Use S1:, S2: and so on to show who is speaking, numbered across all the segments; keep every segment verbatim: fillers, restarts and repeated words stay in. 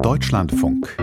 S1: Deutschlandfunk.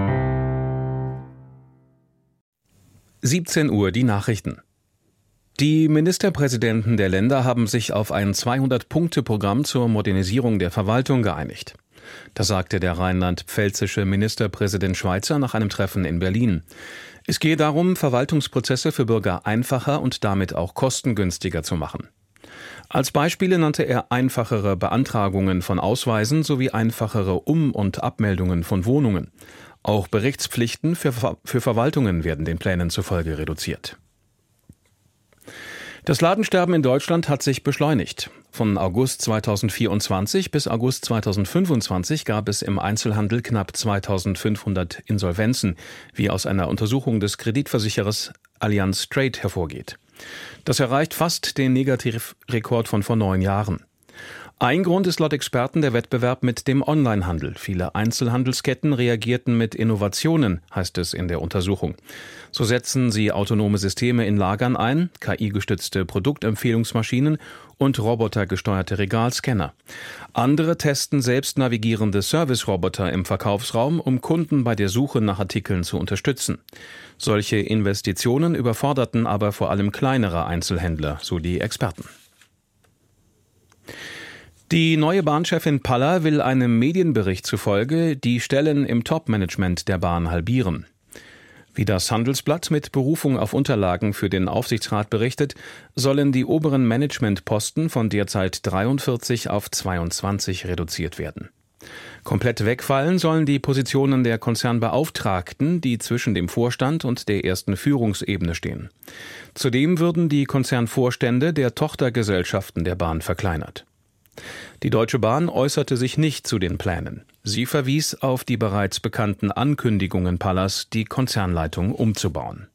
S2: siebzehn Uhr, die Nachrichten. Die Ministerpräsidenten der Länder haben sich auf ein zweihundert-Punkte-Programm zur Modernisierung der Verwaltung geeinigt. Das sagte der rheinland-pfälzische Ministerpräsident Schweizer nach einem Treffen in Berlin. Es gehe darum, Verwaltungsprozesse für Bürger einfacher und damit auch kostengünstiger zu machen. Als Beispiele nannte er einfachere Beantragungen von Ausweisen sowie einfachere Um- und Abmeldungen von Wohnungen. Auch Berichtspflichten für, Ver- für Verwaltungen werden den Plänen zufolge reduziert. Das Ladensterben in Deutschland hat sich beschleunigt. Von August zweitausendvierundzwanzig bis August zweitausendfünfundzwanzig gab es im Einzelhandel knapp zweitausendfünfhundert Insolvenzen, wie aus einer Untersuchung des Kreditversicherers Allianz Trade hervorgeht. Das erreicht fast den Negativrekord von vor neun Jahren. Ein Grund ist laut Experten der Wettbewerb mit dem Onlinehandel. Viele Einzelhandelsketten reagierten mit Innovationen, heißt es in der Untersuchung. So setzen sie autonome Systeme in Lagern ein, K I-gestützte Produktempfehlungsmaschinen und robotergesteuerte Regalscanner. Andere testen selbst navigierende Service-Roboter im Verkaufsraum, um Kunden bei der Suche nach Artikeln zu unterstützen. Solche Investitionen überforderten aber vor allem kleinere Einzelhändler, so die Experten. Die neue Bahnchefin Paller will einem Medienbericht zufolge die Stellen im Top-Management der Bahn halbieren. Wie das Handelsblatt mit Berufung auf Unterlagen für den Aufsichtsrat berichtet, sollen die oberen Managementposten von derzeit dreiundvierzig auf zweiundzwanzig reduziert werden. Komplett wegfallen sollen die Positionen der Konzernbeauftragten, die zwischen dem Vorstand und der ersten Führungsebene stehen. Zudem würden die Konzernvorstände der Tochtergesellschaften der Bahn verkleinert. Die Deutsche Bahn äußerte sich nicht zu den Plänen. Sie verwies auf die bereits bekannten Ankündigungen Pallers, die Konzernleitung umzubauen.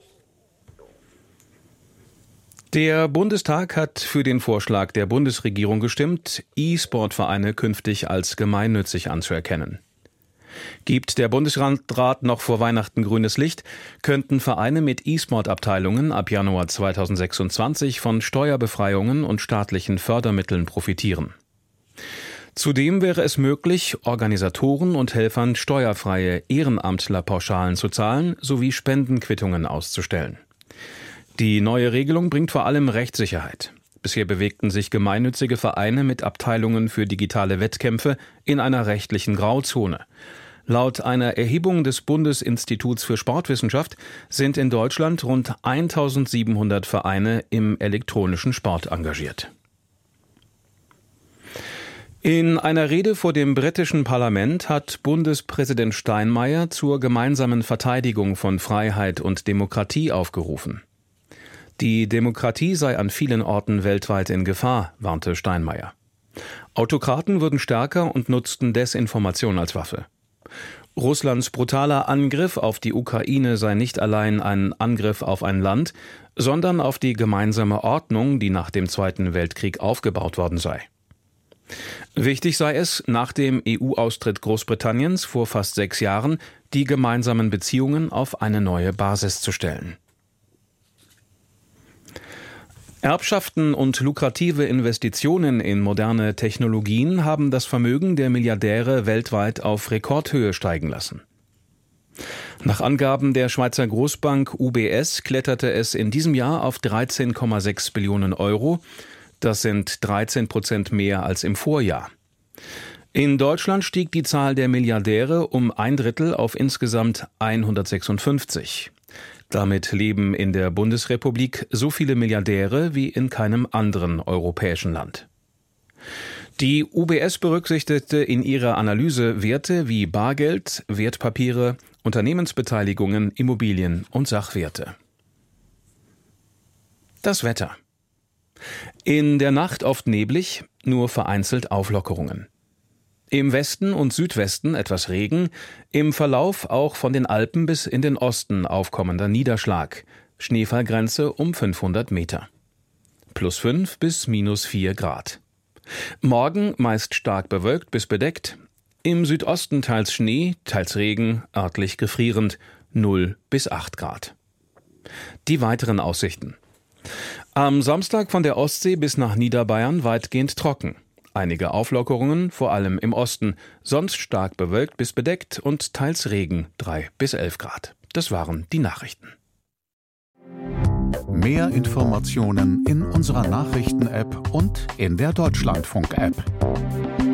S2: Der Bundestag hat für den Vorschlag der Bundesregierung gestimmt, E-Sport-Vereine künftig als gemeinnützig anzuerkennen. Gibt der Bundesrat noch vor Weihnachten grünes Licht, könnten Vereine mit E-Sport-Abteilungen ab Januar zweitausendsechsundzwanzig von Steuerbefreiungen und staatlichen Fördermitteln profitieren. Zudem wäre es möglich, Organisatoren und Helfern steuerfreie Ehrenamtlerpauschalen zu zahlen sowie Spendenquittungen auszustellen. Die neue Regelung bringt vor allem Rechtssicherheit. Bisher bewegten sich gemeinnützige Vereine mit Abteilungen für digitale Wettkämpfe in einer rechtlichen Grauzone. Laut einer Erhebung des Bundesinstituts für Sportwissenschaft sind in Deutschland rund eintausendsiebenhundert Vereine im elektronischen Sport engagiert. In einer Rede vor dem britischen Parlament hat Bundespräsident Steinmeier zur gemeinsamen Verteidigung von Freiheit und Demokratie aufgerufen. Die Demokratie sei an vielen Orten weltweit in Gefahr, warnte Steinmeier. Autokraten würden stärker und nutzten Desinformation als Waffe. Russlands brutaler Angriff auf die Ukraine sei nicht allein ein Angriff auf ein Land, sondern auf die gemeinsame Ordnung, die nach dem Zweiten Weltkrieg aufgebaut worden sei. Wichtig sei es, nach dem E U-Austritt Großbritanniens vor fast sechs Jahren die gemeinsamen Beziehungen auf eine neue Basis zu stellen. Erbschaften und lukrative Investitionen in moderne Technologien haben das Vermögen der Milliardäre weltweit auf Rekordhöhe steigen lassen. Nach Angaben der Schweizer Großbank U B S kletterte es in diesem Jahr auf dreizehn Komma sechs Billionen Euro. Das sind dreizehn Prozent mehr als im Vorjahr. In Deutschland stieg die Zahl der Milliardäre um ein Drittel auf insgesamt hundertsechsundfünfzig. Damit leben in der Bundesrepublik so viele Milliardäre wie in keinem anderen europäischen Land. Die U B S berücksichtigte in ihrer Analyse Werte wie Bargeld, Wertpapiere, Unternehmensbeteiligungen, Immobilien und Sachwerte. Das Wetter. In der Nacht oft neblig, nur vereinzelt Auflockerungen. Im Westen und Südwesten etwas Regen, im Verlauf auch von den Alpen bis in den Osten aufkommender Niederschlag, Schneefallgrenze um fünfhundert Meter. Plus fünf bis minus vier Grad. Morgen meist stark bewölkt bis bedeckt, im Südosten teils Schnee, teils Regen, örtlich gefrierend, null bis acht Grad. Die weiteren Aussichten. Am Samstag von der Ostsee bis nach Niederbayern weitgehend trocken. Einige Auflockerungen, vor allem im Osten, sonst stark bewölkt bis bedeckt und teils Regen, drei bis elf Grad. Das waren die Nachrichten.
S1: Mehr Informationen in unserer Nachrichten-App und in der Deutschlandfunk-App.